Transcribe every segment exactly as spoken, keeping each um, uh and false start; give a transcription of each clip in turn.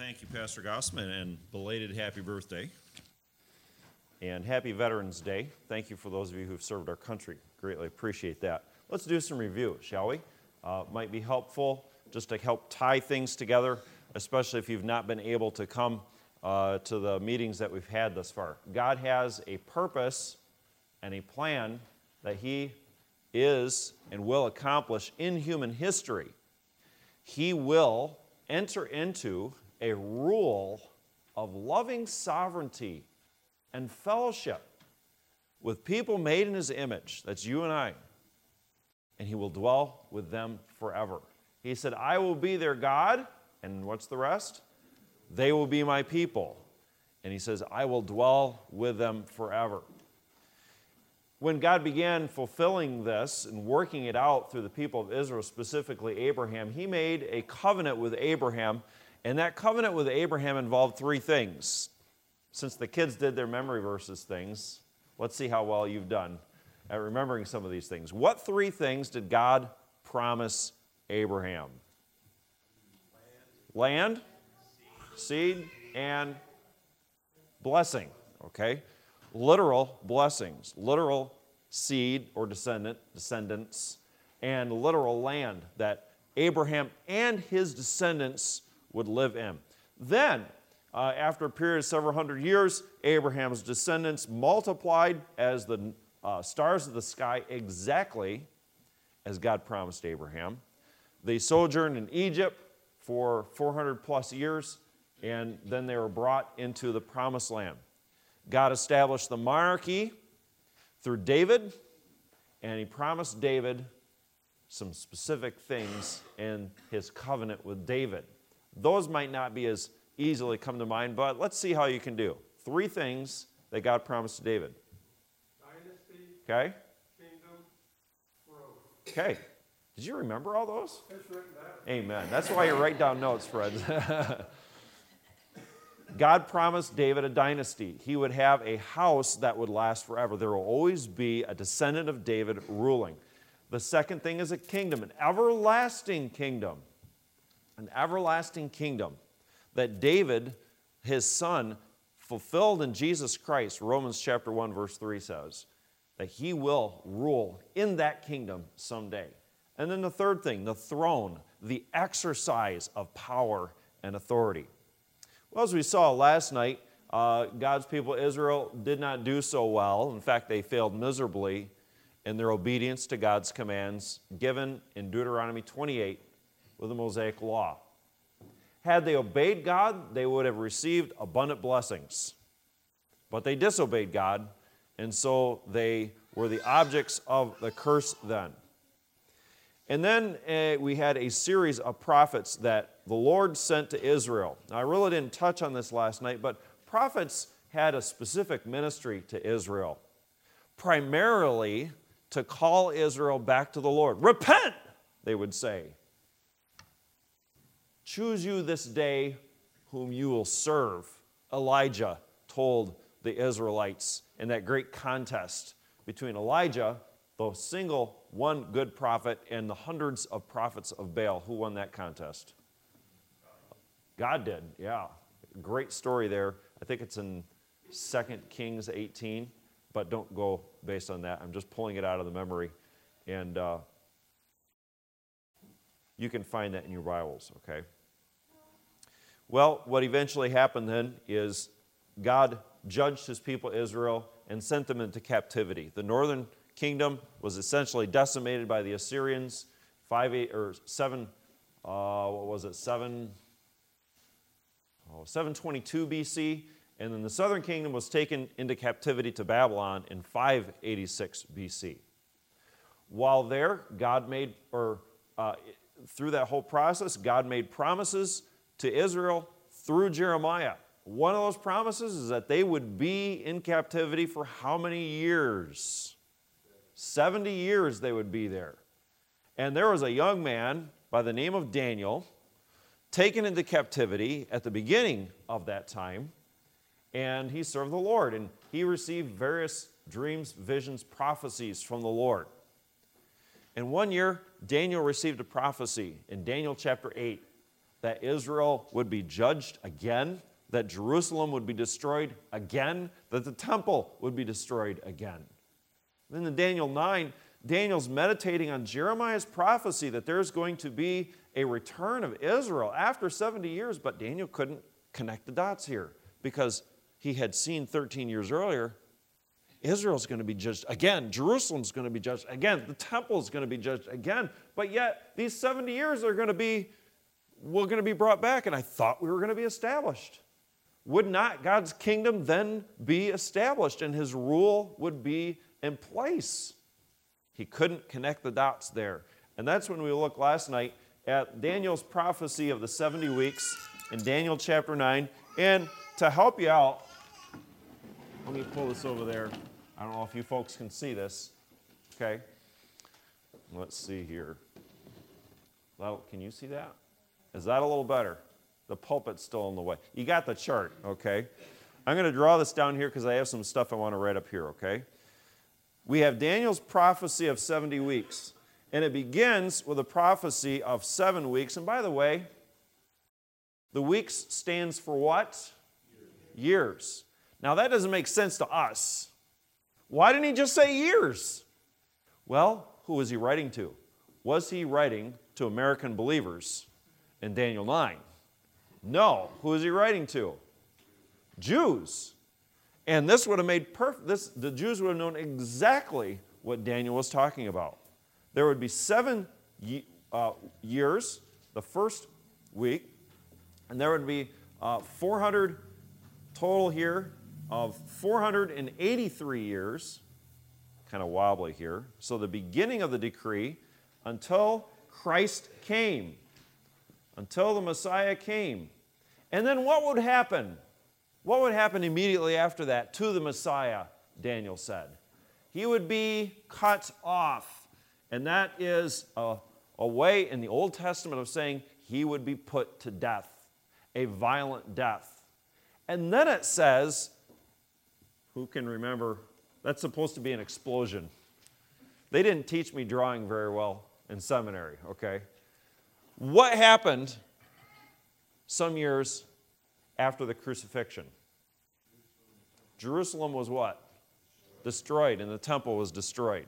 Thank you, Pastor Gossman, and belated happy birthday. And happy Veterans Day. Thank you for those of you who've served our country. Greatly appreciate that. Let's do some review, shall we? Uh, might be helpful just to help tie things together, especially if you've not been able to come uh, to the meetings that we've had thus far. God has a purpose and a plan that He is and will accomplish in human history. He will enter into a rule of loving sovereignty and fellowship with people made in His image. That's you and I. And He will dwell with them forever. He said, I will be their God, and what's the rest? They will be my people. And He says, I will dwell with them forever. When God began fulfilling this and working it out through the people of Israel, specifically Abraham, He made a covenant with Abraham, and that covenant with Abraham involved three things. Since the kids did their memory verses things, let's see how well you've done at remembering some of these things. What three things did God promise Abraham? Land, Land seed, and blessing, okay? Literal blessings, literal seed or descendant, descendants, and literal land that Abraham and his descendants would live in. Then, uh, after a period of several hundred years, Abraham's descendants multiplied as the uh, stars of the sky, exactly as God promised Abraham. They sojourned in Egypt for four hundred plus years, and then they were brought into the promised land. God established the monarchy through David, and He promised David some specific things in His covenant with David. Those might not be as easily come to mind, but let's see how you can do. Three things that God promised to David. Dynasty, okay? Kingdom, growth. Okay. Did you remember all those? It's written down. Amen. That's why you write down notes, Fred. God promised David a dynasty. He would have a house that would last forever. There will always be a descendant of David ruling. The second thing is a kingdom, an everlasting kingdom. An everlasting kingdom that David, his son, fulfilled in Jesus Christ. Romans chapter one, verse three says that he will rule in that kingdom someday. And then the third thing, the throne, the exercise of power and authority. Well, as we saw last night, uh, God's people, Israel, did not do so well. In fact, they failed miserably in their obedience to God's commands given in Deuteronomy twenty-eight with the Mosaic Law. Had they obeyed God, they would have received abundant blessings. But they disobeyed God, and so they were the objects of the curse then. And then uh, we had a series of prophets that the Lord sent to Israel. Now, I really didn't touch on this last night, but prophets had a specific ministry to Israel, primarily to call Israel back to the Lord. Repent, they would say. Choose you this day whom you will serve, Elijah told the Israelites in that great contest between Elijah, the single one good prophet, and the hundreds of prophets of Baal. Who won that contest? God did, yeah. Great story there. I think it's in Second Kings eighteen, but don't go based on that. I'm just pulling it out of the memory. And uh, you can find that in your Bibles, okay? Well, what eventually happened then is God judged His people Israel and sent them into captivity. The northern kingdom was essentially decimated by the Assyrians, five, eight, or seven, uh, what was it, seven, oh, seven twenty-two B C, and then the southern kingdom was taken into captivity to Babylon in five eighty-six B C. While there, God made, or uh, through that whole process, God made promises to Israel through Jeremiah. One of those promises is that they would be in captivity for how many years? seventy years they would be there. And there was a young man by the name of Daniel taken into captivity at the beginning of that time, and he served the Lord, and he received various dreams, visions, prophecies from the Lord. And one year, Daniel received a prophecy in Daniel chapter eight that Israel would be judged again, that Jerusalem would be destroyed again, that the temple would be destroyed again. Then in Daniel nine, Daniel's meditating on Jeremiah's prophecy that there's going to be a return of Israel after seventy years, but Daniel couldn't connect the dots here because he had seen thirteen years earlier, Israel's going to be judged again. Jerusalem's going to be judged again. The temple's going to be judged again. But yet, these seventy years are going to be, we're going to be brought back, and I thought we were going to be established. Would not God's kingdom then be established and his rule would be in place? He couldn't connect the dots there. And that's when we looked last night at Daniel's prophecy of the seventy weeks in Daniel chapter nine. And to help you out, let me pull this over there. I don't know if you folks can see this. Okay. Let's see here. Well, can you see that? Is that a little better? The pulpit's still in the way. You got the chart, okay? I'm going to draw this down here because I have some stuff I want to write up here, okay? We have Daniel's prophecy of seventy weeks. And it begins with a prophecy of seven weeks. And by the way, the weeks stands for what? Years. Years. Now that doesn't make sense to us. Why didn't he just say years? Well, who was he writing to? Was he writing to American believers in Daniel nine? No. Who is he writing to? Jews. And this would have made perfect, this, the Jews would have known exactly what Daniel was talking about. There would be seven uh, years, the first week, and there would be uh, four hundred total here of four hundred eighty-three years, kind of wobbly here. So the beginning of the decree until Christ came, until the Messiah came. And then what would happen? What would happen immediately after that to the Messiah, Daniel said? He would be cut off. And that is a, a way in the Old Testament of saying he would be put to death, a violent death. And then it says, who can remember, that's supposed to be an explosion. They didn't teach me drawing very well in seminary, okay? What happened some years after the crucifixion? Jerusalem was what? Destroyed, and the temple was destroyed.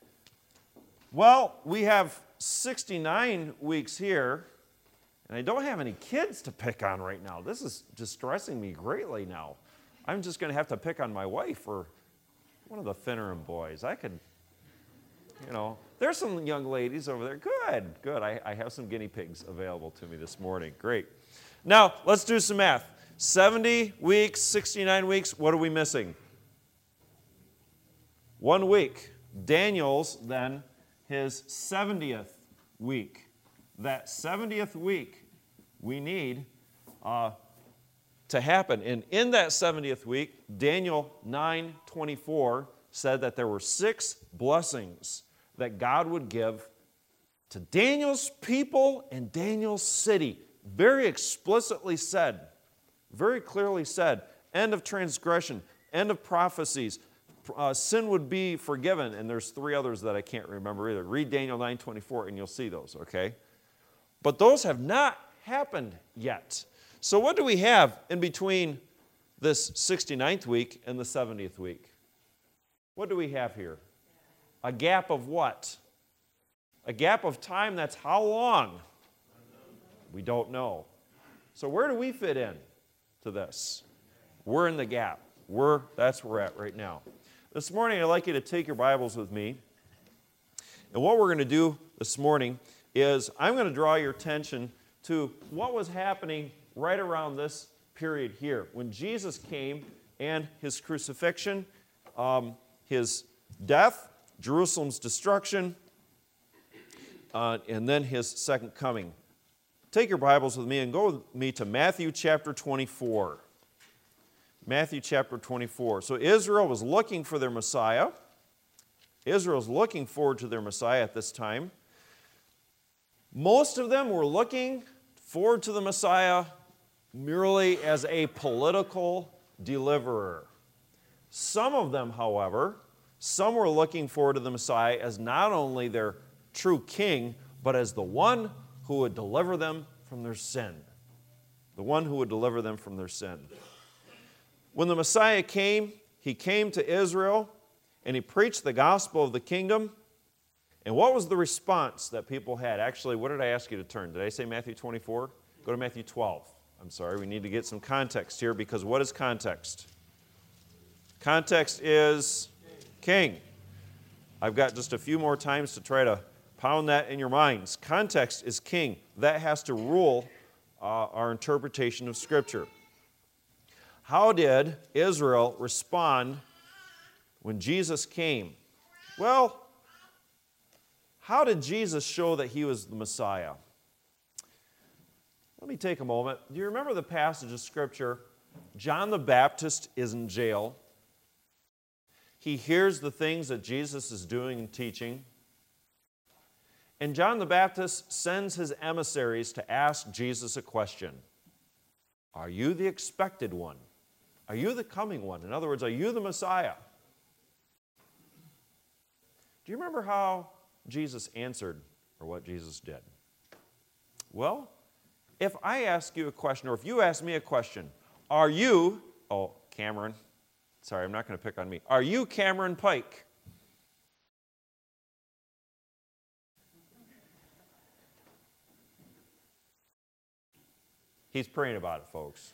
Well, we have sixty-nine weeks here, and I don't have any kids to pick on right now. This is distressing me greatly now. I'm just going to have to pick on my wife or one of the Finneran boys. I could, you know, there's some young ladies over there. Good, good. I, I have some guinea pigs available to me this morning. Great. Now, let's do some math. seventy weeks, sixty-nine weeks, what are we missing? One week. Daniel's, then, his seventieth week. That seventieth week we need uh, to happen. And in that seventieth week, Daniel nine twenty-four said that there were six blessings that God would give to Daniel's people and Daniel's city. Very explicitly said, very clearly said, end of transgression, end of prophecies, uh, sin would be forgiven, and there's three others that I can't remember either. Read Daniel nine twenty-four and you'll see those, okay? But those have not happened yet. So what do we have in between this sixty-ninth week and the seventieth week? What do we have here? A gap of what? A gap of time that's how long? We don't know. So where do we fit in to this? We're in the gap. We're, that's where we're at right now. This morning, I'd like you to take your Bibles with me. And what we're going to do this morning is I'm going to draw your attention to what was happening right around this period here. When Jesus came and his crucifixion, um, his death, Jerusalem's destruction, uh, and then his second coming. Take your Bibles with me and go with me to Matthew chapter twenty-four. Matthew chapter twenty-four. So Israel was looking for their Messiah. Israel's looking forward to their Messiah at this time. Most of them were looking forward to the Messiah merely as a political deliverer. Some of them, however, some were looking forward to the Messiah as not only their true king, but as the one who would deliver them from their sin. the one who would deliver them from their sin. When the Messiah came, he came to Israel and he preached the gospel of the kingdom. And what was the response that people had? Actually, what did I ask you to turn? Did I say Matthew twenty-four? Go to Matthew twelve. I'm sorry, we need to get some context here, because what is context? Context is king. I've got just a few more times to try to pound that in your minds. Context is king. That has to rule uh, our interpretation of Scripture. How did Israel respond when Jesus came? Well, how did Jesus show that he was the Messiah? Let me take a moment. Do you remember the passage of Scripture? John the Baptist is in jail. He hears the things that Jesus is doing and teaching. And John the Baptist sends his emissaries to ask Jesus a question. Are you the expected one? Are you the coming one? In other words, are you the Messiah? Do you remember how Jesus answered, or what Jesus did? Well, if I ask you a question, or if you ask me a question, are you, oh, Cameron, sorry, I'm not going to pick on me. Are you Cameron Pike? He's praying about it, folks.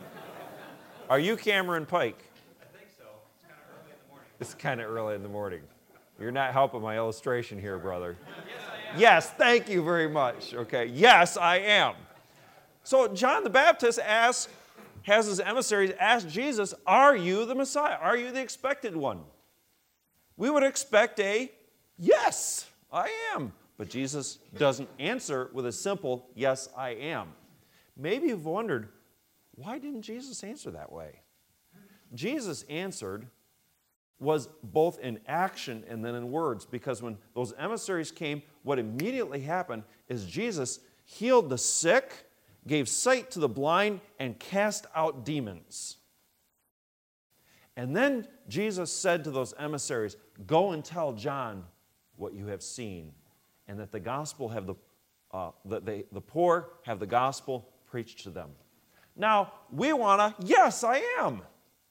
Are you Cameron Pike? I think so. It's kind of early in the morning. It's kind of early in the morning. You're not helping my illustration here, brother. Yes, I am. Yes, thank you very much. Okay, yes, I am. So John the Baptist asks, has his emissaries ask Jesus, are you the Messiah? Are you the expected one? We would expect a yes, I am. But Jesus doesn't answer with a simple yes, I am. Maybe you've wondered, why didn't Jesus answer that way? Jesus answered was both in action and then in words, because when those emissaries came, what immediately happened is Jesus healed the sick, gave sight to the blind, and cast out demons. And then Jesus said to those emissaries, go and tell John what you have seen, and that the gospel have the, uh, that they, the poor have the gospel preached to them. Now, we want to, yes, I am.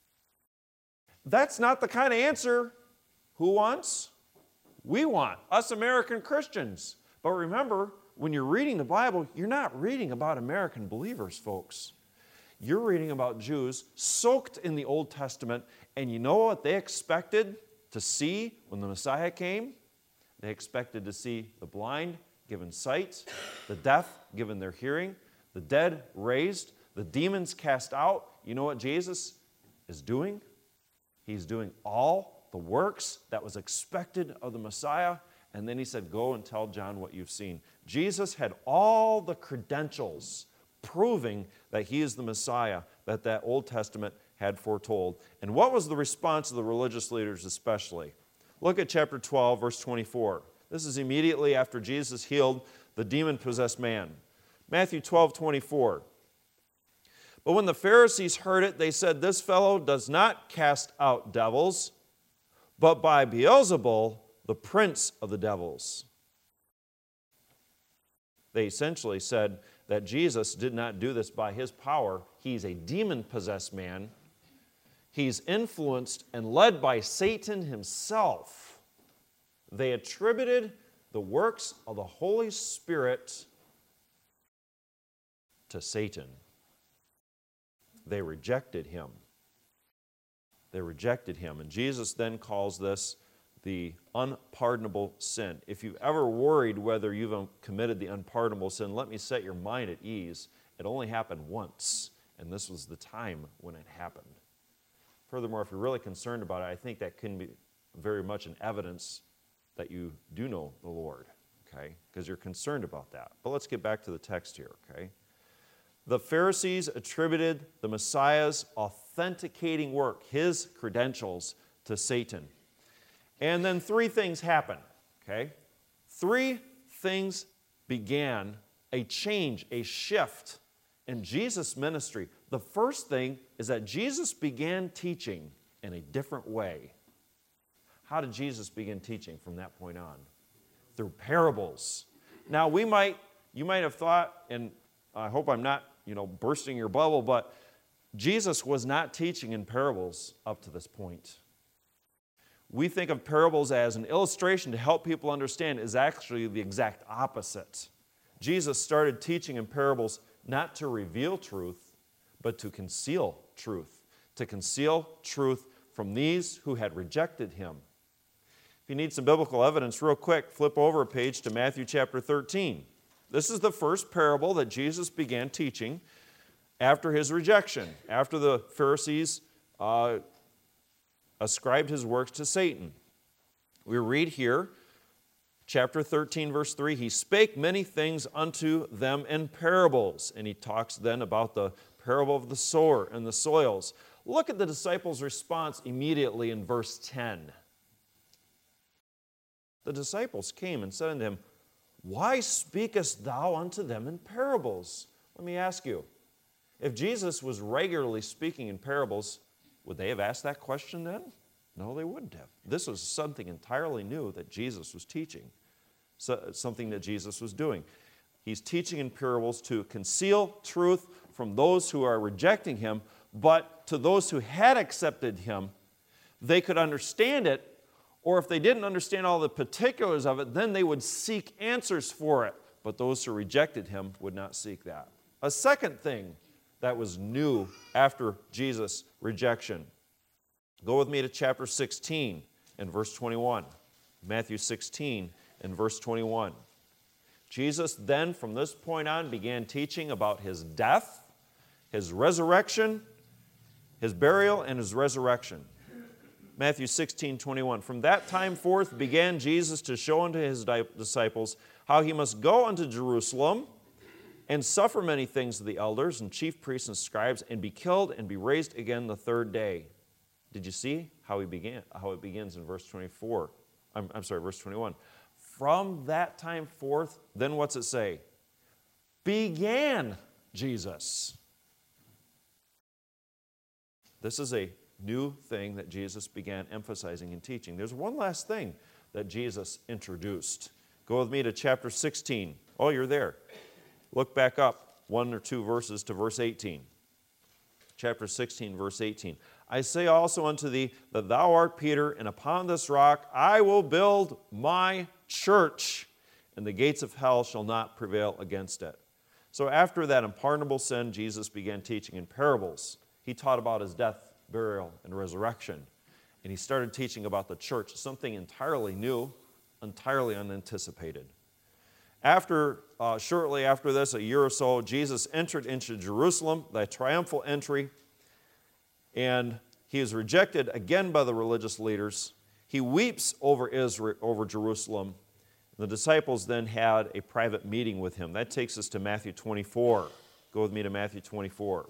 That's not the kind of answer who wants? We want, us American Christians. But remember, when you're reading the Bible, you're not reading about American believers, folks. You're reading about Jews soaked in the Old Testament, and you know what they expected to see when the Messiah came? They expected to see the blind given sight, the deaf given their hearing, the dead raised, the demons cast out. You know what Jesus is doing? He's doing all the works that was expected of the Messiah. And then he said, go and tell John what you've seen. Jesus had all the credentials proving that he is the Messiah that that Old Testament had foretold. And what was the response of the religious leaders especially? Look at chapter twelve, verse twenty-four. This is immediately after Jesus healed the demon-possessed man. Matthew twelve, twenty-four. But when the Pharisees heard it, they said, this fellow does not cast out devils, but by Beelzebul, the prince of the devils. They essentially said that Jesus did not do this by his power. He's a demon-possessed man. He's influenced and led by Satan himself. They attributed the works of the Holy Spirit to Satan. They rejected him. They rejected him. And Jesus then calls this the unpardonable sin. If you've ever worried whether you've committed the unpardonable sin, let me set your mind at ease. It only happened once, and this was the time when it happened. Furthermore, if you're really concerned about it, I think that can be very much an evidence that you do know the Lord, okay? Because you're concerned about that. But let's get back to the text here, okay? The Pharisees attributed the Messiah's authenticating work, his credentials, to Satan. And then three things happened, okay? Three things began a change, a shift in Jesus' ministry. The first thing is that Jesus began teaching in a different way. How did Jesus begin teaching from that point on? Through parables. Now, we might, you might have thought, and I hope I'm not you know, bursting your bubble, but Jesus was not teaching in parables up to this point. We think of parables as an illustration to help people understand. Is actually the exact opposite. Jesus started teaching in parables not to reveal truth, but to conceal truth. To conceal truth from these who had rejected him. If you need some biblical evidence, real quick, flip over a page to Matthew chapter thirteen. This is the first parable that Jesus began teaching after his rejection, after the Pharisees uh, ascribed his works to Satan. We read here, chapter thirteen, verse three, he spake many things unto them in parables. And he talks then about the parable of the sower and the soils. Look at the disciples' response immediately in verse ten. The disciples came and said unto him, why speakest thou unto them in parables? Let me ask you, if Jesus was regularly speaking in parables, would they have asked that question then? No, they wouldn't have. This was something entirely new that Jesus was teaching, so, something that Jesus was doing. He's teaching in parables to conceal truth from those who are rejecting him, but to those who had accepted him, they could understand it, or if they didn't understand all the particulars of it, then they would seek answers for it. But those who rejected him would not seek that. A second thing that was new after Jesus' rejection. Go with me to chapter sixteen and verse twenty-one. Matthew sixteen and verse twenty-one. Jesus then, from this point on, began teaching about his death, his resurrection, his burial, and his resurrection. Matthew sixteen, twenty-one. From that time forth began Jesus to show unto his disciples how he must go unto Jerusalem and suffer many things of the elders and chief priests and scribes, and be killed and be raised again the third day. Did you see how he began? How it begins in verse twenty-four? I'm, I'm sorry, verse twenty-one. From that time forth, then what's it say? Began Jesus. This is a new thing that Jesus began emphasizing and teaching. There's one last thing that Jesus introduced. Go with me to chapter sixteen. Oh, you're there. Look back up one or two verses to verse eighteen. Chapter sixteen, verse eighteen. I say also unto thee that thou art Peter, and upon this rock I will build my church, and the gates of hell shall not prevail against it. So after that unpardonable sin, Jesus began teaching in parables. He taught about his death, burial, and resurrection. And he started teaching about the church, something entirely new, entirely unanticipated. After, uh, shortly after this, a year or so, Jesus entered into Jerusalem, the triumphal entry, and he is rejected again by the religious leaders. He weeps over Israel, over Jerusalem. The disciples then had a private meeting with him. That takes us to Matthew twenty-four. Go with me to Matthew twenty-four.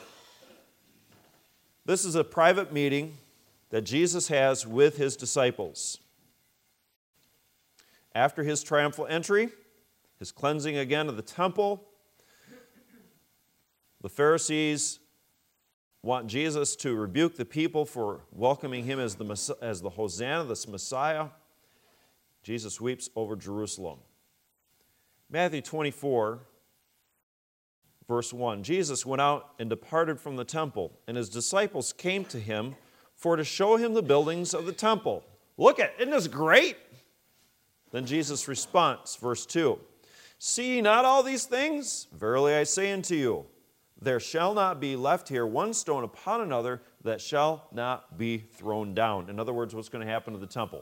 This is a private meeting that Jesus has with his disciples. After his triumphal entry, his cleansing again of the temple, the Pharisees want Jesus to rebuke the people for welcoming him as the, as the Hosanna, the Messiah. Jesus weeps over Jerusalem. Matthew twenty-four, verse one. Jesus went out and departed from the temple, and his disciples came to him for to show him the buildings of the temple. Look at, isn't this great? Then Jesus' response, verse two. See ye not all these things? Verily I say unto you, there shall not be left here one stone upon another that shall not be thrown down. In other words, what's going to happen to the temple?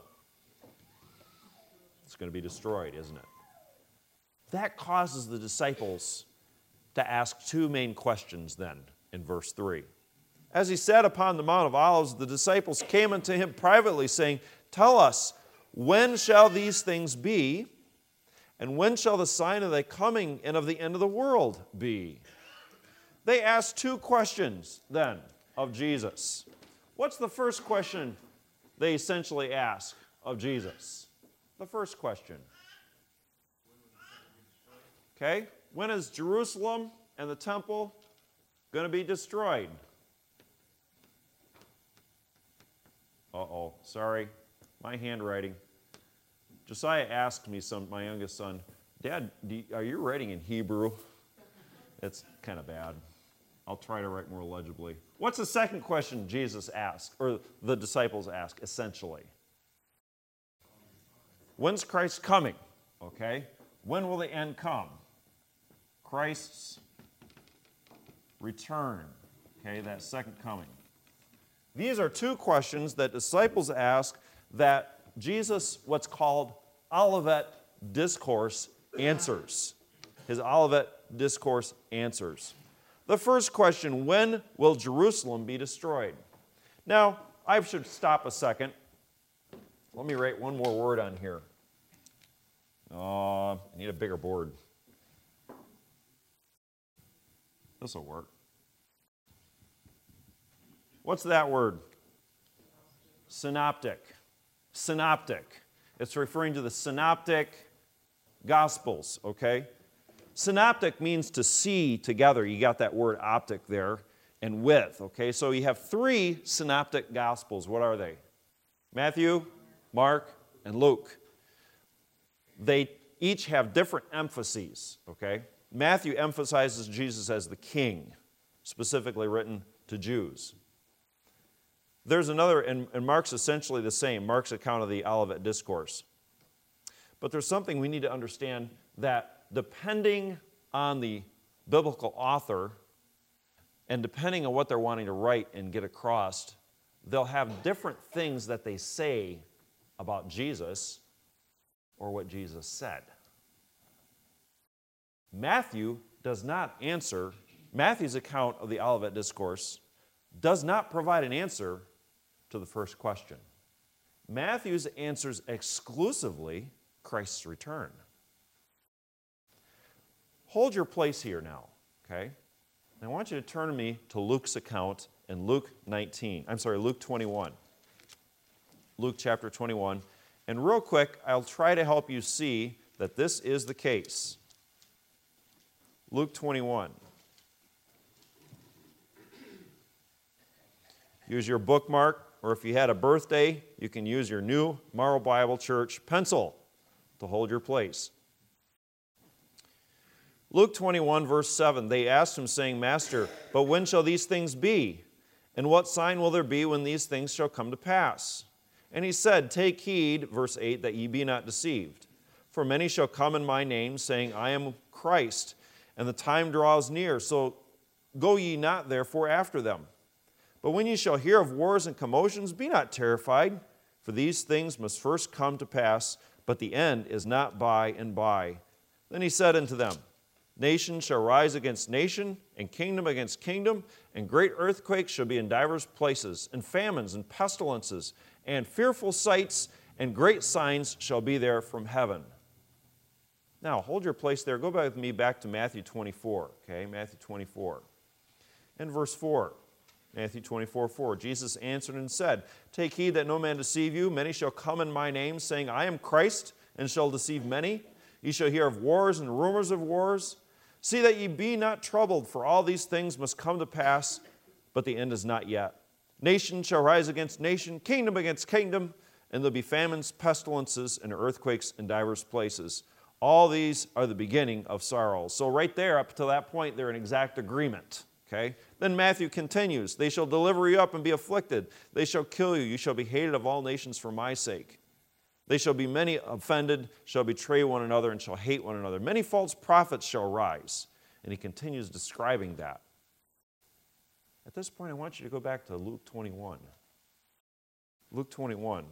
It's going to be destroyed, isn't it? That causes the disciples to ask two main questions then in verse three. As he sat upon the Mount of Olives, the disciples came unto him privately, saying, Tell us, when shall these things be? And when shall the sign of thy coming and of the end of the world be? They asked two questions then of Jesus. What's the first question they essentially ask of Jesus? The first question. Okay, when is Jerusalem and the temple going to be destroyed? Uh-oh, sorry, my handwriting. Josiah asked me, some, my youngest son, Dad, do you, are you writing in Hebrew? It's kind of bad. I'll try to write more legibly. What's the second question Jesus asked, or the disciples asked, essentially? When's Christ coming? Okay. When will the end come? Christ's return. Okay, that second coming. These are two questions that disciples ask that Jesus, what's called Olivet Discourse, answers. His Olivet Discourse answers. The first question, when will Jerusalem be destroyed? Now, I should stop a second. Let me write one more word on here. Oh, I need a bigger board. This will work. What's that word? Synoptic. Synoptic. It's referring to the synoptic gospels, okay? Synoptic means to see together. You got that word optic there, and with, okay? So you have three synoptic gospels. What are they? Matthew, Mark, and Luke. They each have different emphases, okay? Matthew emphasizes Jesus as the king, specifically written to Jews. There's another, and, and Mark's essentially the same, Mark's account of the Olivet Discourse. But there's something we need to understand, that depending on the biblical author and depending on what they're wanting to write and get across, they'll have different things that they say about Jesus or what Jesus said. Matthew does not answer, Matthew's account of the Olivet Discourse does not provide an answer to the first question. Matthew's answers exclusively Christ's return. Hold your place here now, okay? And I want you to turn to me to Luke's account in Luke nineteen. I'm sorry, Luke twenty-one. Luke chapter twenty-one. And real quick, I'll try to help you see that this is the case. Luke twenty-one. Use your bookmark, or if you had a birthday, you can use your new Morrow Bible Church pencil to hold your place. Luke twenty-one, verse seven, they asked him, saying, Master, but when shall these things be? And what sign will there be when these things shall come to pass? And he said, Take heed, verse eight, that ye be not deceived. For many shall come in my name, saying, I am Christ, and the time draws near. So go ye not therefore after them. But when ye shall hear of wars and commotions, be not terrified, for these things must first come to pass, but the end is not by and by. Then he said unto them, Nation shall rise against nation, and kingdom against kingdom, and great earthquakes shall be in divers places, and famines and pestilences, and fearful sights, and great signs shall be there from heaven. Now, hold your place there. Go back with me back to Matthew twenty-four, okay? Matthew twenty-four. And verse four. Matthew twenty-four, four. Jesus answered and said, Take heed that no man deceive you. Many shall come in my name, saying, I am Christ, and shall deceive many. Ye shall hear of wars and rumors of wars. See that ye be not troubled, for all these things must come to pass, but the end is not yet. Nation shall rise against nation, kingdom against kingdom, and there'll be famines, pestilences, and earthquakes in divers places. All these are the beginning of sorrows. So right there, up to that point, they're in exact agreement. Okay? Then Matthew continues, They shall deliver you up and be afflicted. They shall kill you. You shall be hated of all nations for my sake. They shall be many offended, shall betray one another, and shall hate one another. Many false prophets shall rise. And he continues describing that. At this point, I want you to go back to Luke twenty-one. Luke twenty-one.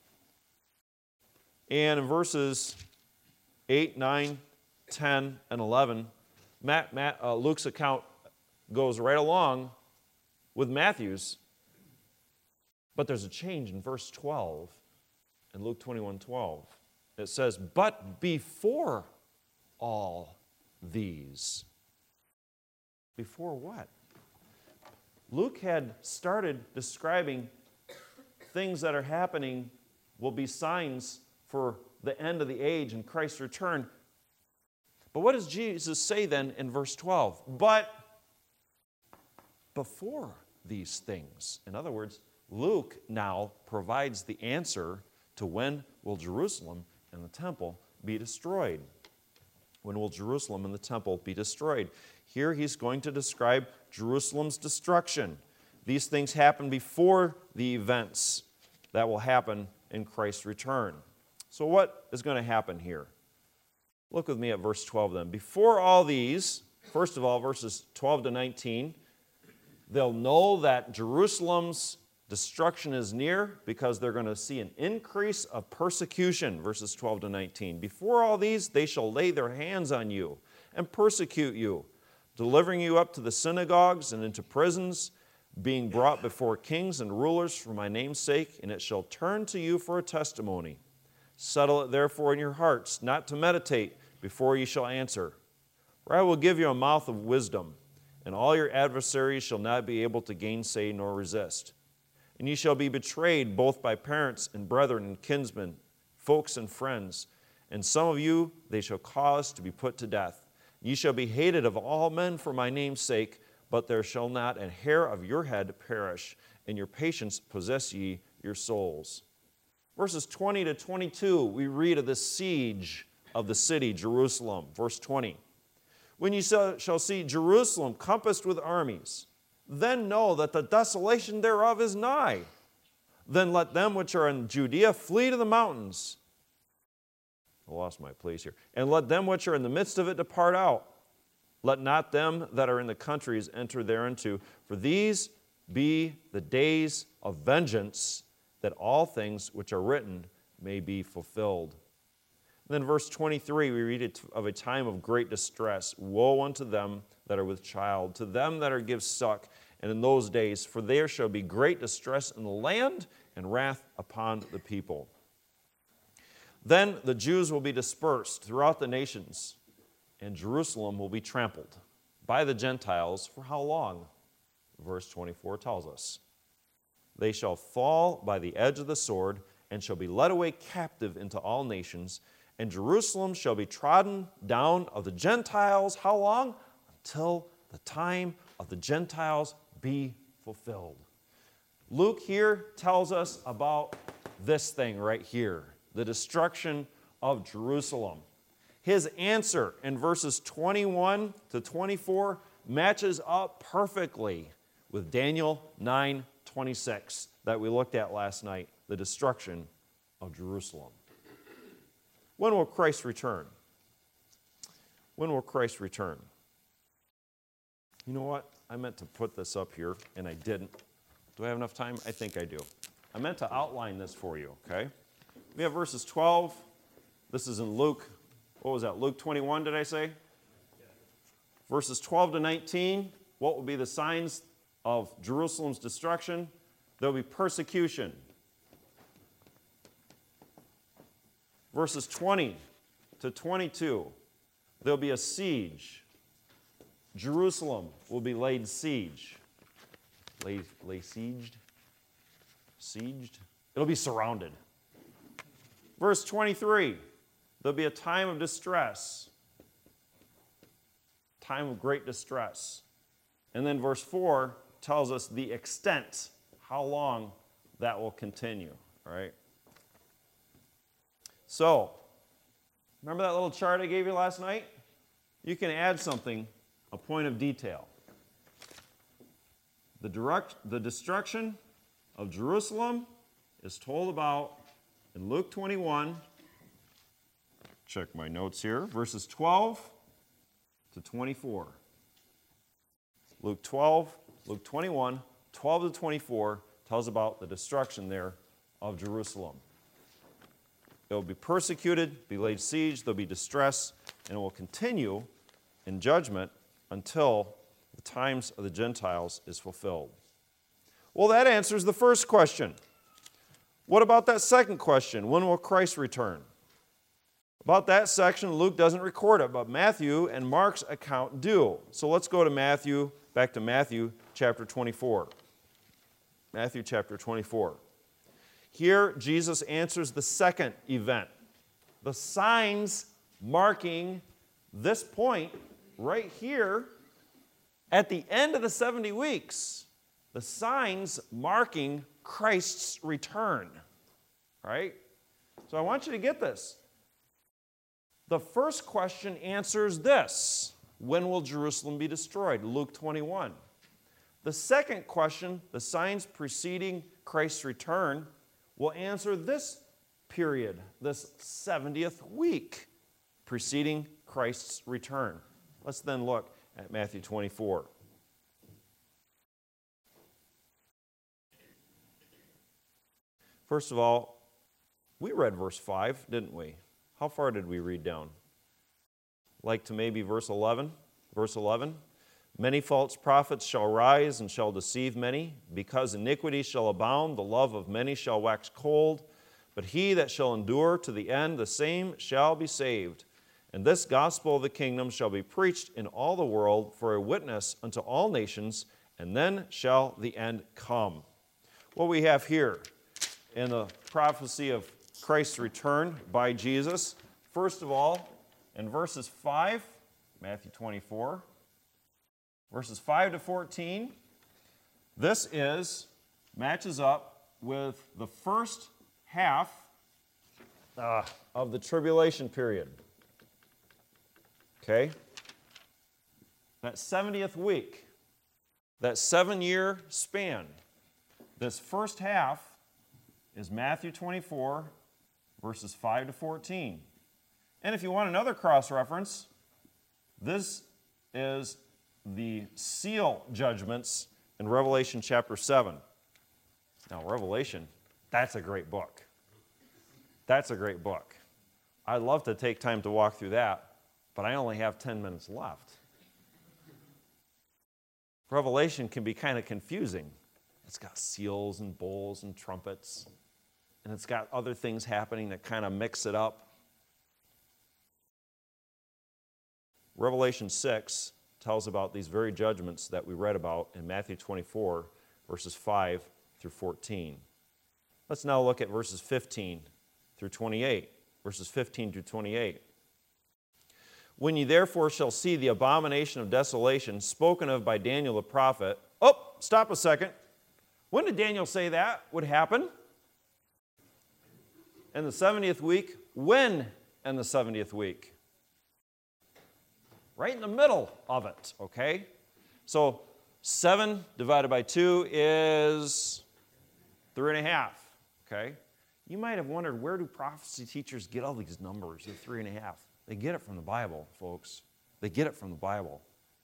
And in verses eight, nine, ten, and eleven, Matt, Matt, uh, Luke's account goes right along with Matthew's, but there's a change in verse twelve in Luke twenty-one, twelve. It says, But before all these. Before what? Luke had started describing things that are happening will be signs for the end of the age and Christ's return. But what does Jesus say then in verse twelve? But before these things. In other words, Luke now provides the answer to when will Jerusalem and the temple be destroyed. When will Jerusalem and the temple be destroyed? Here he's going to describe Jerusalem's destruction. These things happen before the events that will happen in Christ's return. So what is going to happen here? Look with me at verse twelve then. Before all these, first of all, verses twelve to nineteen, they'll know that Jerusalem's destruction is near because they're going to see an increase of persecution, verses twelve to nineteen. Before all these, they shall lay their hands on you and persecute you, delivering you up to the synagogues and into prisons, being brought before kings and rulers for my name's sake, and it shall turn to you for a testimony. Settle it therefore in your hearts, not to meditate before ye shall answer. For I will give you a mouth of wisdom, and all your adversaries shall not be able to gainsay nor resist. And ye shall be betrayed both by parents and brethren and kinsmen, folks and friends. And some of you they shall cause to be put to death. Ye shall be hated of all men for my name's sake, but there shall not an hair of your head perish, and your patience possess ye your souls. Verses twenty to twenty-two, we read of the siege of the city, Jerusalem. Verse twenty, when ye shall see Jerusalem compassed with armies, then know that the desolation thereof is nigh. Then let them which are in Judea flee to the mountains. I lost my place here. And let them which are in the midst of it depart out. Let not them that are in the countries enter thereinto. For these be the days of vengeance, that all things which are written may be fulfilled. And then verse twenty-three, we read it of a time of great distress. Woe unto them that are with child, to them that are give suck, and in those days, for there shall be great distress in the land, and wrath upon the people. Then the Jews will be dispersed throughout the nations, and Jerusalem will be trampled by the Gentiles. For how long? Verse twenty-four tells us. They shall fall by the edge of the sword, and shall be led away captive into all nations, and Jerusalem shall be trodden down of the Gentiles. How long? Until the time of the Gentiles be fulfilled. Luke here tells us about this thing right here, the destruction of Jerusalem. His answer in verses twenty-one to twenty-four matches up perfectly with Daniel nine twenty-six that we looked at last night, the destruction of Jerusalem. When will Christ return? When will Christ return? You know what? I meant to put this up here, and I didn't. Do I have enough time? I think I do. I meant to outline this for you, okay? We have verses twelve. This is in Luke. What was that? Luke twenty-one, did I say? Verses twelve to nineteen. What will be the signs of Jerusalem's destruction? There will be persecution. Verses twenty to twenty-two. There will be a siege. Jerusalem will be laid siege. Lay, lay sieged? Sieged? It'll be surrounded. Verse twenty-three. There'll be a time of distress. Time of great distress. And then verse four tells us the extent, how long that will continue, all right? So, remember that little chart I gave you last night? You can add something, a point of detail. The, direct, the destruction of Jerusalem is told about in Luke twenty-one. Check my notes here. Verses twelve to twenty-four. Luke twelve, Luke twenty-one, twelve to twenty-four tells about the destruction there of Jerusalem. It will be persecuted, be laid siege, there'll be distress, and it will continue in judgment until the times of the Gentiles is fulfilled. Well, that answers the first question. What about that second question? When will Christ return? About that section, Luke doesn't record it, but Matthew and Mark's account do. So let's go to Matthew, back to Matthew chapter twenty-four. Matthew chapter twenty-four. Here, Jesus answers the second event. The signs marking this point right here at the end of the seventy weeks. The signs marking Christ's return. Right? So I want you to get this. The first question answers this: when will Jerusalem be destroyed? Luke twenty-one. The second question, the signs preceding Christ's return, will answer this period, this seventieth week preceding Christ's return. Let's then look at Matthew twenty-four. First of all, we read verse five, didn't we? How far did we read down? Like to maybe verse eleven? Verse eleven. Many false prophets shall rise and shall deceive many. Because iniquity shall abound, the love of many shall wax cold. But he that shall endure to the end, the same shall be saved. And this gospel of the kingdom shall be preached in all the world for a witness unto all nations, and then shall the end come. What we have here in the prophecy of Christ's return by Jesus, first of all, in verses five, Matthew twenty-four, verses five to fourteen, this is, matches up with the first half uh, of the tribulation period. Okay? That seventieth week, that seven-year span, this first half is Matthew twenty-four, verses five to fourteen. And if you want another cross-reference, this is the seal judgments in Revelation chapter seven. Now, Revelation, that's a great book. That's a great book. I'd love to take time to walk through that, but I only have ten minutes left. Revelation can be kind of confusing. It's got seals and bowls and trumpets, and it's got other things happening that kind of mix it up. Revelation six tells about these very judgments that we read about in Matthew twenty-four, verses five through fourteen. Let's now look at verses fifteen through twenty-eight. Verses fifteen through twenty-eight. When ye therefore shall see the abomination of desolation spoken of by Daniel the prophet. Oh, stop a second. When did Daniel say that would happen? In the seventieth week. When in the seventieth week? Right in the middle of it, okay? So seven divided by two is three and a half, okay? You might have wondered, where do prophecy teachers get all these numbers of three and a half? They get it from the Bible, folks. They get it from the Bible.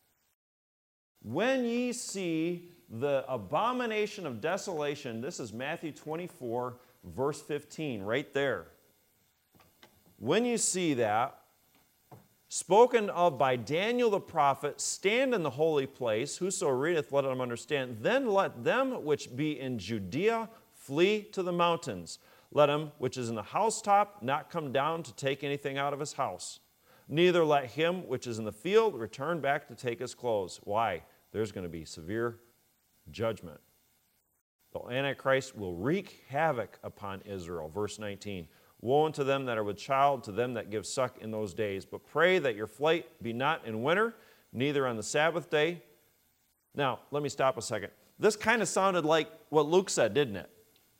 When ye see the abomination of desolation, this is Matthew twenty-four, verse fifteen, right there. When you see that, spoken of by Daniel the prophet, stand in the holy place, whoso readeth, let him understand. Then let them which be in Judea flee to the mountains. Let him which is in the housetop not come down to take anything out of his house. Neither let him which is in the field return back to take his clothes. Why? There's going to be severe judgment. The Antichrist will wreak havoc upon Israel. Verse nineteen. Woe unto them that are with child, to them that give suck in those days. But pray that your flight be not in winter, neither on the Sabbath day. Now, let me stop a second. This kind of sounded like what Luke said, didn't it?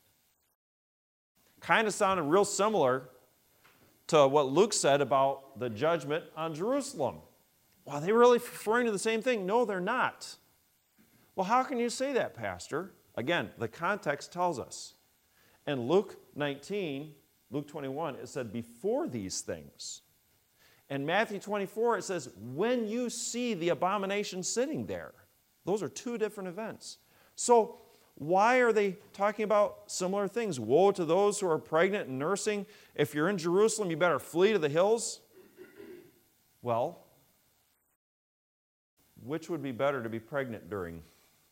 Kind of sounded real similar to what Luke said about the judgment on Jerusalem. Well, are they really referring to the same thing? No, they're not. Well, how can you say that, Pastor? Again, the context tells us. In Luke nineteen, Luke twenty-one, it said, before these things. In Matthew twenty-four, it says, when you see the abomination sitting there. Those are two different events. So, why are they talking about similar things? Woe to those who are pregnant and nursing. If you're in Jerusalem, you better flee to the hills. Well, which would be better to be pregnant during?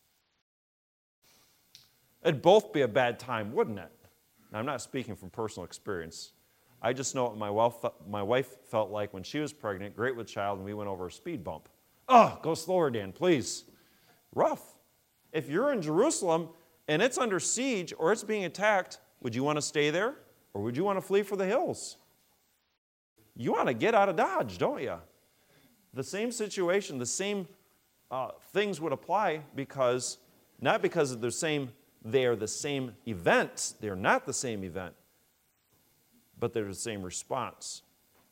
It'd both be a bad time, wouldn't it? Now, I'm not speaking from personal experience. I just know what my wife, my wife felt like when she was pregnant, great with child, and we went over a speed bump. Oh, go slower, Dan, please. Rough. If you're in Jerusalem and it's under siege or it's being attacked, would you want to stay there or would you want to flee for the hills? You want to get out of Dodge, don't you? The same situation, the same uh, things would apply because, not because of the same, they are the same events. They're not the same event, but they're the same response.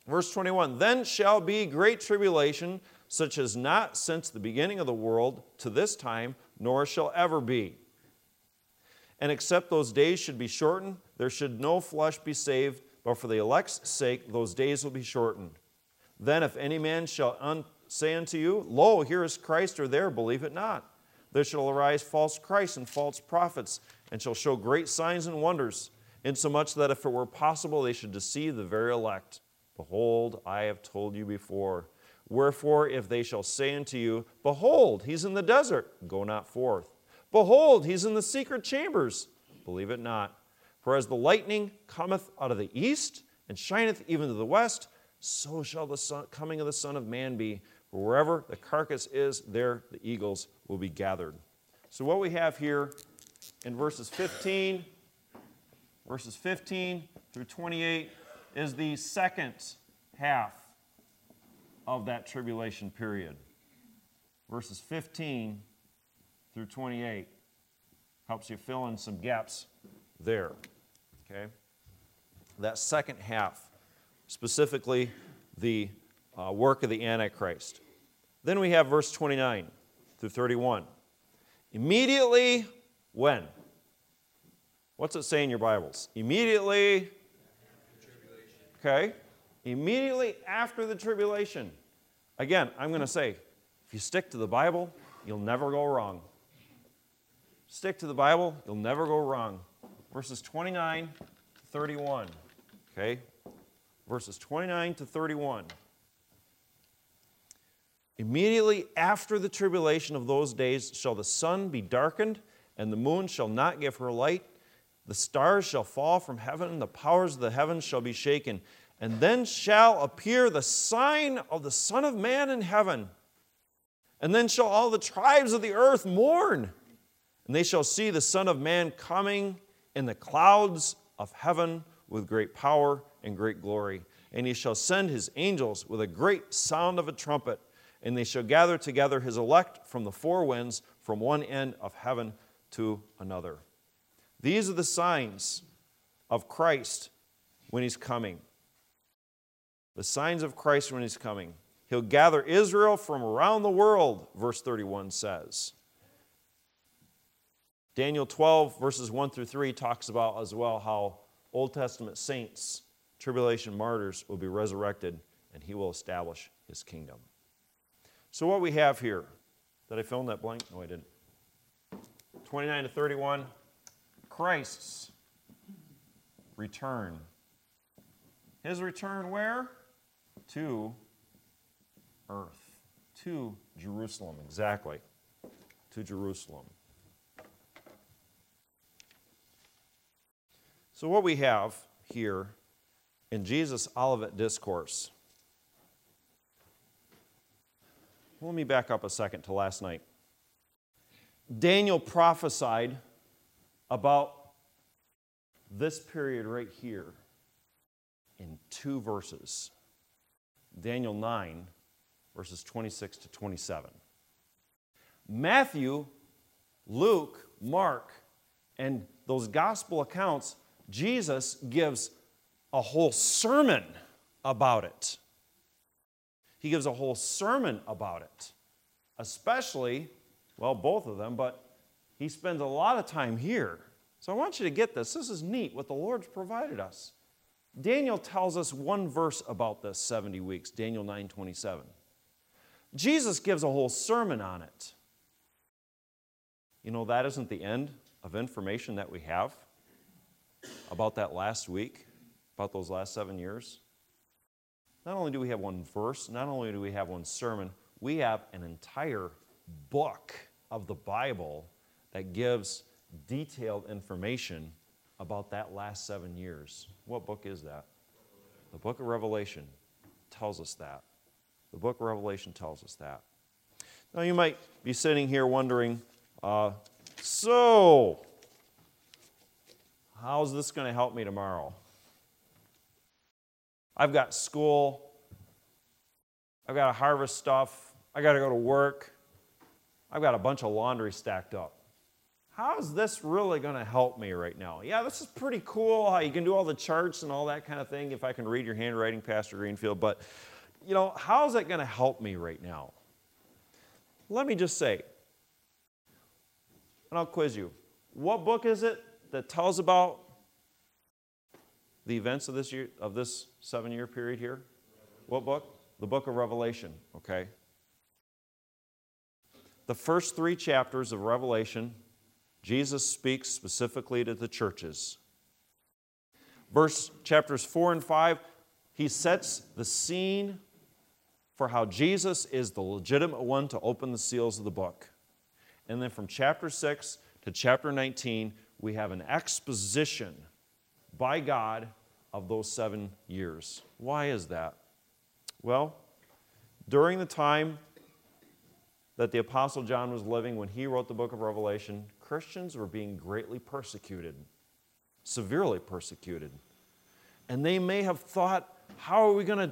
Verse twenty-one, then shall be great tribulation, such as not since the beginning of the world to this time, nor shall ever be. And except those days should be shortened, there should no flesh be saved, but for the elect's sake those days will be shortened. Then if any man shall un- say unto you, lo, here is Christ, or there, believe it not. There shall arise false Christs and false prophets, and shall show great signs and wonders, insomuch that if it were possible they should deceive the very elect. Behold, I have told you before. Wherefore, if they shall say unto you, behold, he's in the desert, go not forth. Behold, he's in the secret chambers, believe it not. For as the lightning cometh out of the east, and shineth even to the west, so shall the son, coming of the Son of Man be. For wherever the carcass is, there the eagles will be gathered. So what we have here in verses fifteen, verses fifteen through twenty-eight is the second half of that tribulation period. Verses fifteen through twenty-eight helps you fill in some gaps there. Okay? That second half, specifically the uh, work of the Antichrist. Then we have verse twenty-nine through thirty-one. Immediately when? What's it say in your Bibles? Immediately. Okay. Immediately after the tribulation. Again, I'm going to say, if you stick to the Bible, you'll never go wrong. Stick to the Bible, you'll never go wrong. Verses twenty-nine to thirty-one. Okay? Verses twenty-nine to thirty-one. Immediately after the tribulation of those days shall the sun be darkened, and the moon shall not give her light. The stars shall fall from heaven, and the powers of the heavens shall be shaken. And then shall appear the sign of the Son of Man in heaven. And then shall all the tribes of the earth mourn. And they shall see the Son of Man coming in the clouds of heaven with great power and great glory. And he shall send his angels with a great sound of a trumpet. And they shall gather together his elect from the four winds, from one end of heaven to another. These are the signs of Christ when he's coming. The signs of Christ when he's coming. He'll gather Israel from around the world, verse thirty-one says. Daniel twelve, verses one through three, talks about as well how Old Testament saints, tribulation martyrs, will be resurrected, and he will establish his kingdom. So what we have here, did I fill in that blank? No, I didn't. twenty-nine to thirty-one, Christ's return. His return where? To earth. To Jerusalem, exactly. To Jerusalem. So what we have here in Jesus' Olivet Discourse. Let me back up a second to last night. Daniel prophesied about this period right here in two verses. Daniel nine, verses twenty-six to twenty-seven. Matthew, Luke, Mark, and those gospel accounts, Jesus gives a whole sermon about it. He gives a whole sermon about it. Especially, well, both of them, but he spends a lot of time here. So I want you to get this. This is neat what the Lord's provided us. Daniel tells us one verse about this seventy weeks, Daniel nine twenty-seven. Jesus gives a whole sermon on it. You know, that isn't the end of information that we have about that last week, about those last seven years. Not only do we have one verse, not only do we have one sermon, we have an entire book of the Bible that gives detailed information about that last seven years. What book is that? The book of Revelation tells us that. The book of Revelation tells us that. Now you might be sitting here wondering, uh, so, how's this going to help me tomorrow? I've got school. I've got to harvest stuff. I got to go to work. I've got a bunch of laundry stacked up. how's this really going to help me right now? Yeah, this is pretty cool how you can do all the charts and all that kind of thing if I can read your handwriting, Pastor Greenfield, but, you know, how's it going to help me right now? Let me just say, and I'll quiz you, what book is it that tells about the events of this year, of this seven-year period here? What book? The book of Revelation, okay? The first three chapters of Revelation, Jesus speaks specifically to the churches. Verse chapters four and five, he sets the scene for how Jesus is the legitimate one to open the seals of the book. And then from chapter six to chapter nineteen, we have an exposition by God of those seven years. Why is that? Well, during the time that the Apostle John was living when he wrote the book of Revelation, Christians were being greatly persecuted, severely persecuted. And they may have thought, how are we going to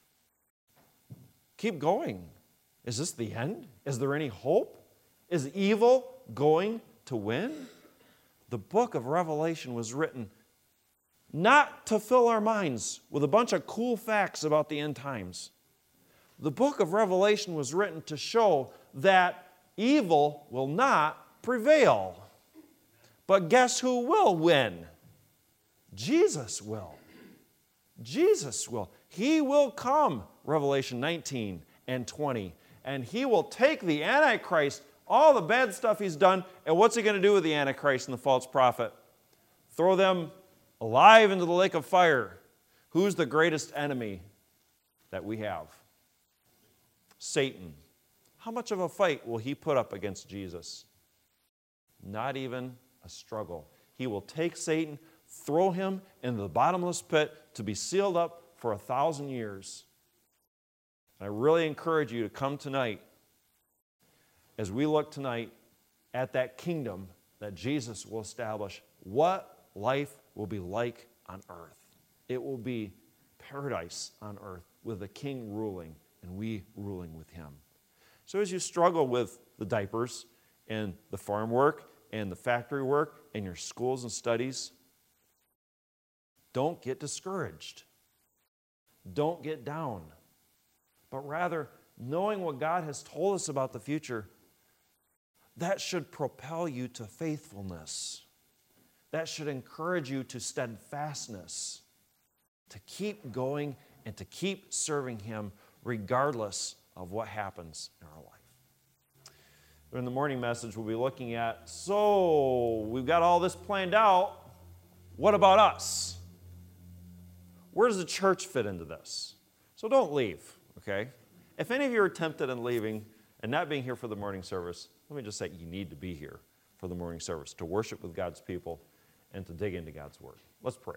keep going? Is this the end? Is there any hope? Is evil going to win? The book of Revelation was written not to fill our minds with a bunch of cool facts about the end times. The book of Revelation was written to show that evil will not prevail. But guess who will win? Jesus will. Jesus will. He will come, Revelation nineteen and twenty, and he will take the Antichrist, all the bad stuff he's done, and what's he going to do with the Antichrist and the false prophet? Throw them alive into the lake of fire. Who's the greatest enemy that we have? Satan. How much of a fight will he put up against Jesus? Not even a struggle. He will take Satan, throw him into the bottomless pit to be sealed up for a thousand years. And I really encourage you to come tonight as we look tonight at that kingdom that Jesus will establish. What life will be like on earth. It will be paradise on earth with the king ruling and we ruling with him. So as you struggle with the diapers and the farm work and the factory work and your schools and studies, don't get discouraged. Don't get down. But rather, knowing what God has told us about the future, that should propel you to faithfulness. That should encourage you to steadfastness, to keep going and to keep serving him regardless of what happens in our life. In the morning message, we'll be looking at, so we've got all this planned out. What about us? Where does the church fit into this? So don't leave, okay? If any of you are tempted in leaving and not being here for the morning service, let me just say you need to be here for the morning service, to worship with God's people and to dig into God's Word. Let's pray.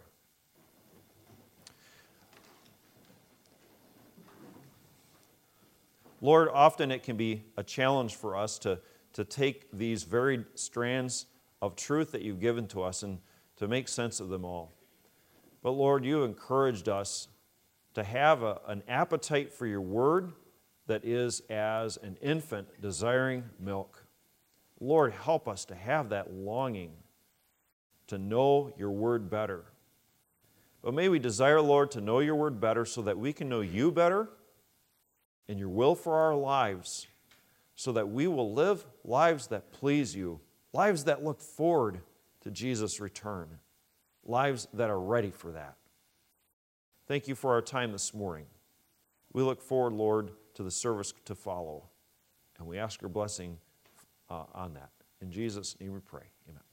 Lord, often it can be a challenge for us to, to take these varied strands of truth that you've given to us and to make sense of them all. But Lord, you encouraged us to have a, an appetite for your word that is as an infant desiring milk. Lord, help us to have that longing to know your word better. But may we desire, Lord, to know your word better so that we can know you better and your will for our lives, so that we will live lives that please you, lives that look forward to Jesus' return, lives that are ready for that. Thank you for our time this morning. We look forward, Lord, to the service to follow, and we ask your blessing uh, on that. In Jesus' name we pray. Amen.